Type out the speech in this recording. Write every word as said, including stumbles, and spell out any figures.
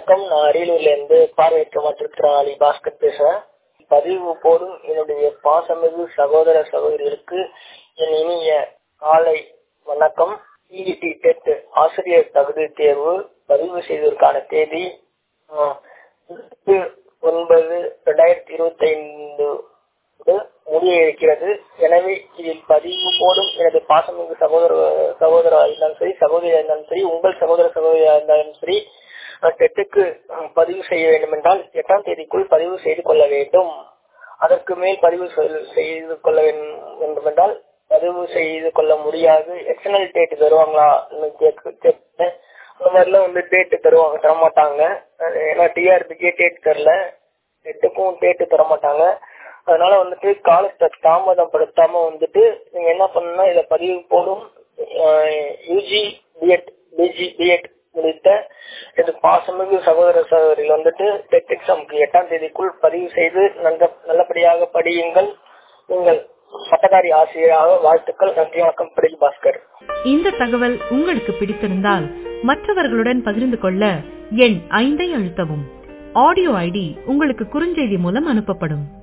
வணக்கம். நான் அரியலூர்ல இருந்து பார்வையற்ற மாற்றுத்திறனாளி பாஸ்கர் பேசுறேன். பதிவு போடும் என்னுடைய பாசமிகு சகோதர சகோதரிகளுக்கு என் இனிய காலை வணக்கம். இஇடி டெட் ஆசிரியர் தகுதி தேர்வு பதிவு செய்வதற்கான தேதி ஒன்பது ரெண்டாயிரத்தி இருபத்தி ஐந்து முடிய இருக்கிறது. எனவே இதில் பதிவு போடும் எனது பாசமிகு சகோதர சகோதரா இருந்தாலும் சரி, சகோதரியா இருந்தாலும் சரி, உங்கள் சகோதர சகோதரியா இருந்தாலும் சரி, டெட்டுக்கு பதிவு செய்ய வேண்டும் என்றால் எட்டாம் தேதிக்குள் பதிவு செய்து கொள்ள வேண்டும். அதற்கு மேல் பதிவு செய்து கொள்ள வேண்டும் என்றால் பதிவு செய்து கொள்ள முடியாது. எக்ஸ்டர்னல் டேட் தருவாங்களா கேட்பேன். அந்த மாதிரிலாம் வந்து டேட்டு தருவாங்க தரமாட்டாங்க. ஏன்னா டிஆர்பிக்கே டேட் தரல, டெட்டுக்கும் டேட்டு தரமாட்டாங்க. அதனால வந்துட்டு காலத்தை தாமதப்படுத்தாம வந்துட்டு நீங்க என்ன பண்ணணும்னா இதை பதிவு போடும் யூஜி பிஎட் பிஜி பிஎட் முடித்த இது பாசமிகு சகோதர சகோதரிகள் வந்துட்டு டெட் எக்ஸாமுக்கு எட்டாம் தேதிக்குள் பதிவு செய்து நல்ல நல்லபடியாக படியுங்கள். நீங்கள் பட்டதாரி ஆசிரியராக வாழ்த்துக்கள். நன்றி, வணக்கம். பிடில் பாஸ்கர். இந்த தகவல் உங்களுக்கு பிடித்திருந்தால் மற்றவர்களுடன் பகிர்ந்து கொள்ள எண் ஐந்தை அழுத்தவும். ஆடியோ ஐடி உங்களுக்கு குறுஞ்செய்தி மூலம் அனுப்பப்படும்.